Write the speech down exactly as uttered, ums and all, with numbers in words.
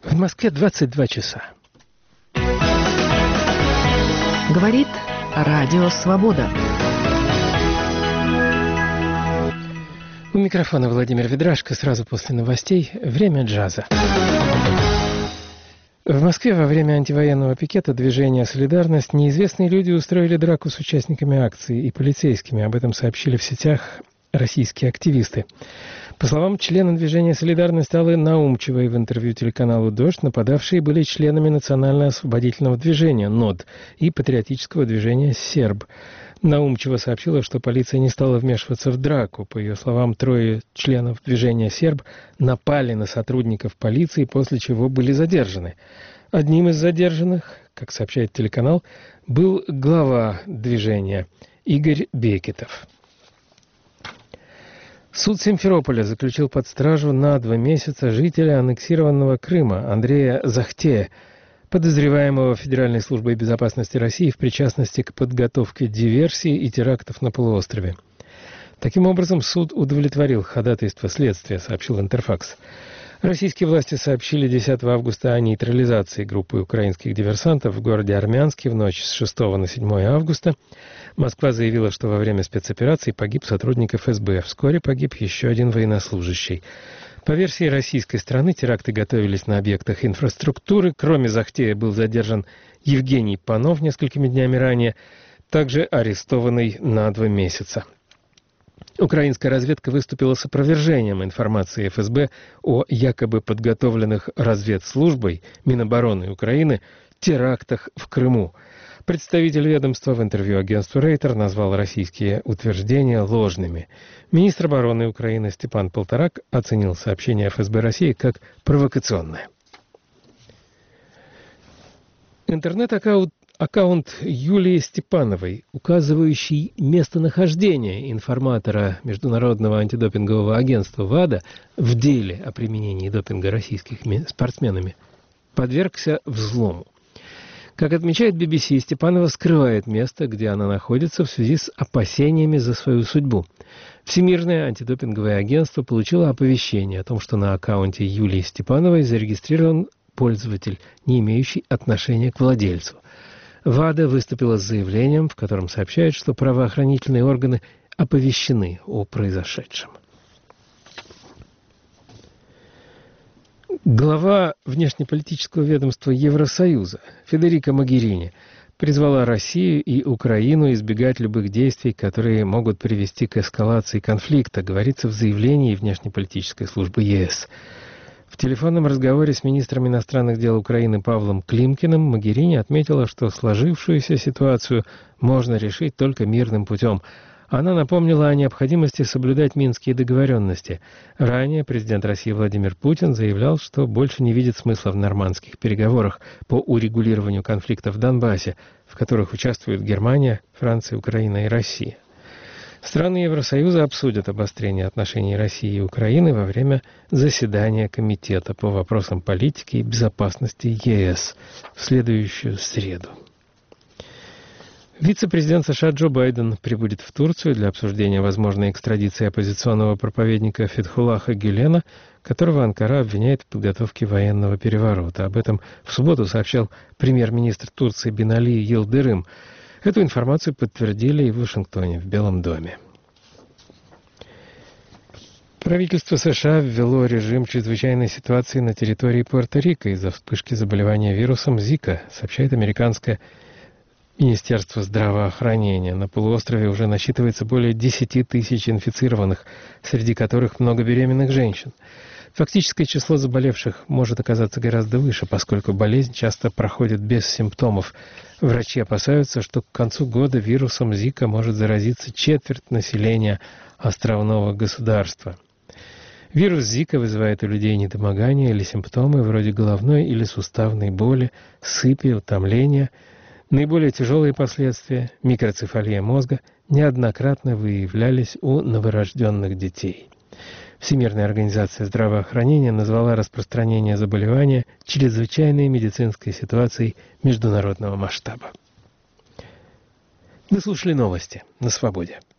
В Москве двадцать два часа. Говорит Радио Свобода. У микрофона Владимир Ведрашко. Сразу после новостей «Время джаза». В Москве во время антивоенного пикета движения «Солидарность» неизвестные люди устроили драку с участниками акции и полицейскими. Об этом сообщили в сетях российские активисты. По словам члена движения «Солидарность» Аллы Наумчевой в интервью телеканалу «Дождь», нападавшие были членами Национально-освободительного движения «НОД» и патриотического движения «Серб». Наумчева сообщила, что полиция не стала вмешиваться в драку. По ее словам, трое членов движения «Серб» напали на сотрудников полиции, после чего были задержаны. Одним из задержанных, как сообщает телеканал, был глава движения Игорь Бекетов. Суд Симферополя заключил под стражу на два месяца жителя аннексированного Крыма Андрея Захтея, подозреваемого Федеральной службой безопасности России в причастности к подготовке диверсий и терактов на полуострове. Таким образом, суд удовлетворил ходатайство следствия, сообщил Интерфакс. Российские власти сообщили десятого августа о нейтрализации группы украинских диверсантов в городе Армянске в ночь с шестого на седьмое августа. Москва заявила, что во время спецоперации погиб сотрудник эф эс бэ. Вскоре погиб еще один военнослужащий. По версии российской стороны, теракты готовились на объектах инфраструктуры. Кроме Захтея был задержан Евгений Панов несколькими днями ранее, также арестованный на два месяца. Украинская разведка выступила с опровержением информации эф эс бэ о якобы подготовленных разведслужбой Минобороны Украины терактах в Крыму. Представитель ведомства в интервью агентству Рейтер назвал российские утверждения ложными. Министр обороны Украины Степан Полторак оценил сообщение эф эс бэ России как провокационное. Интернет-аккаунт Аккаунт Юлии Степановой, указывающий местонахождение информатора Международного антидопингового агентства ВАДА в деле о применении допинга российскими спортсменами, подвергся взлому. Как отмечает би би си, Степанова скрывает место, где она находится, в связи с опасениями за свою судьбу. Всемирное антидопинговое агентство получило оповещение о том, что на аккаунте Юлии Степановой зарегистрирован пользователь, не имеющий отношения к владельцу. ВАДА выступила с заявлением, в котором сообщает, что правоохранительные органы оповещены о произошедшем. Глава внешнеполитического ведомства Евросоюза Федерика Могерини призвала Россию и Украину избегать любых действий, которые могут привести к эскалации конфликта, говорится в заявлении внешнеполитической службы е эс. В телефонном разговоре с министром иностранных дел Украины Павлом Климкиным Могерини отметила, что сложившуюся ситуацию можно решить только мирным путем. Она напомнила о необходимости соблюдать минские договоренности. Ранее президент России Владимир Путин заявлял, что больше не видит смысла в нормандских переговорах по урегулированию конфликта в Донбассе, в которых участвуют Германия, Франция, Украина и Россия. Страны Евросоюза обсудят обострение отношений России и Украины во время заседания Комитета по вопросам политики и безопасности е эс в следующую среду. Вице-президент США Джо Байден прибудет в Турцию для обсуждения возможной экстрадиции оппозиционного проповедника Фетхуллаха Гюлена, которого Анкара обвиняет в подготовке военного переворота. Об этом в субботу сообщал премьер-министр Турции Бинали Йылдырым. Эту информацию подтвердили и в Вашингтоне, в Белом доме. Правительство США ввело режим чрезвычайной ситуации на территории Пуэрто-Рико из-за вспышки заболевания вирусом Зика, сообщает американское Министерство здравоохранения. На полуострове уже насчитывается более десяти тысяч инфицированных, среди которых много беременных женщин. Фактическое число заболевших может оказаться гораздо выше, поскольку болезнь часто проходит без симптомов. Врачи опасаются, что к концу года вирусом Зика может заразиться четверть населения островного государства. Вирус Зика вызывает у людей недомогание или симптомы вроде головной или суставной боли, сыпи, утомления. Наиболее тяжелые последствия, микроцефалия мозга, неоднократно выявлялись у новорожденных детей. Всемирная организация здравоохранения назвала распространение заболевания чрезвычайной медицинской ситуацией международного масштаба. Вы слушали новости на Свободе.